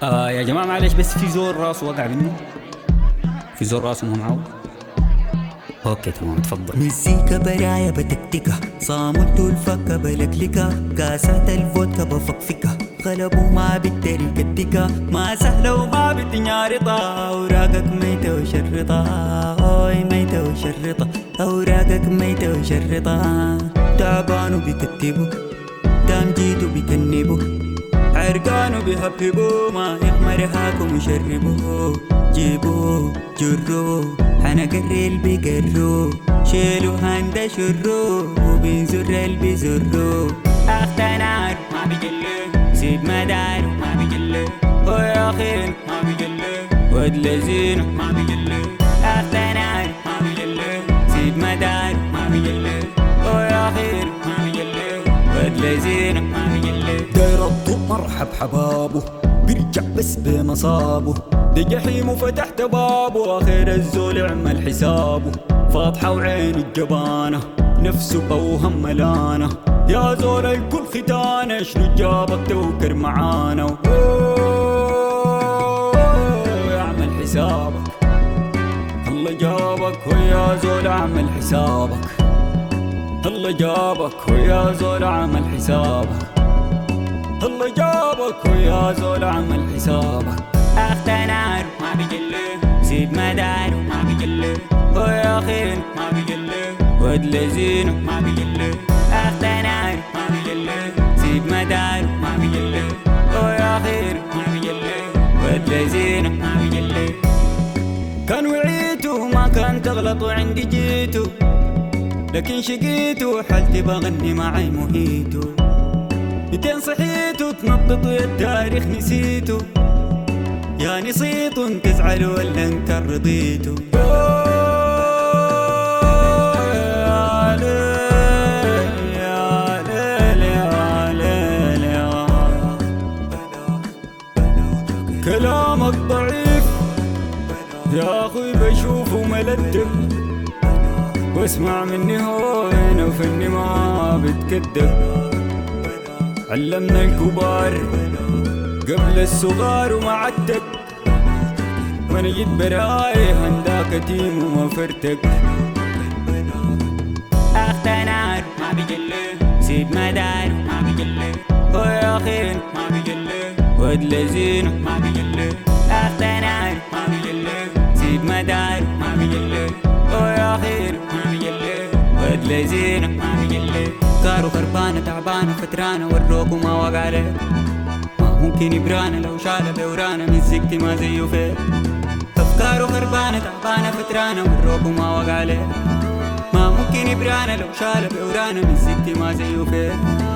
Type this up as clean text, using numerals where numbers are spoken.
يا جماعة معلش، بس في زور راسه وقع منه. في زور راسه مو معاه. اوكي تمام، تفضل. مزيكا برايا بتكتكة، صامت الفكة بلكلكة، كاسات الفودكا بفكفكة، غلبوا ما بالتريك الدكة، ما سهلة وما بتنيارطة، أوراقك ميتة وشرطة، أوي ميتة وشرطة، أوراقك ميتة وشرطة، تعبان وبيكتبوا، تامجيد وبيكنبوا، عرقان وبيهببوا، ما يغمر هاكم وشربوا، جيبوا جروا حنقر البيقروا، شيلوا هندا شروا، وبنزر البيزروا، اختنار ما بيجلو، سيب مدار ما بيجلو، ويا خير ما بيجلو، ود لزين ما بيجلو، اختنار ما بيجلو، سيب مدار ما بيجلو، ويا خير ما بيجلو، ود لزين ما بيجلو. داير الضوء مرحب حبابه، بيرجع بس بمصابه، دي جحيم وفتحت بابه، اخير الزول عمل حسابه، فاضحة وعين الجبانة، نفسه بوهم ملانة، يا زول الكل ختانة، شنو جابك توكر معانا، اعمل حسابك، الله جابك ويا زول اعمل حسابك، الله جابك ويا زول اعمل حسابك، الله جابك ويا زول اعمل حسابك، اختنار ما بيجلو، سيب مدار ما بيجلو، ويا خير ما بيجلو، ود لزين ما بيجلو، اختنار ما بيجلو، سيب مدار ما بيجلو، ويا خير ما بيجلو، ود لزين ما بيجلو. كان وعيتو ما كان تغلطوا عندي جيتو، لكن شقيتو حالتي بغني معي مهيتو، 200 صحيتو تنططوا يا التاريخ نسيتو، يا نسيتو تزعل ولا انكر رضيتو، يا ليل يا ليل يا ليل يا كلامك ضعيف يا اخوي، بشوفه ملتف، واسمع مني هون وفني ما بتكدب، علمنا الكبار قبل الصغار وما عدتك، وانا جيت براي هنداك تيم وما فرتك، اختنار ما بيجلو، سيب مدار ما بيجلو، ويا خير ما بيجلو، ود لزين ما بيجلو، اختنار ما بيجلو، سيب مدار ما بيجلو، ويا خير ما بيجلو، ود لزين ما بيجلو. كارو خربانة تعبانة فترانة، وروكو ما وقع له، ما ممكن يبرانا لو شال بورانا، من سكتي ما زيه فيه، أفكاره خربانة تعبانة فترانة، وروكو ما وقع له، ما ممكن يبرانا لو شال بورانا، من سكتي ما زيه فيه.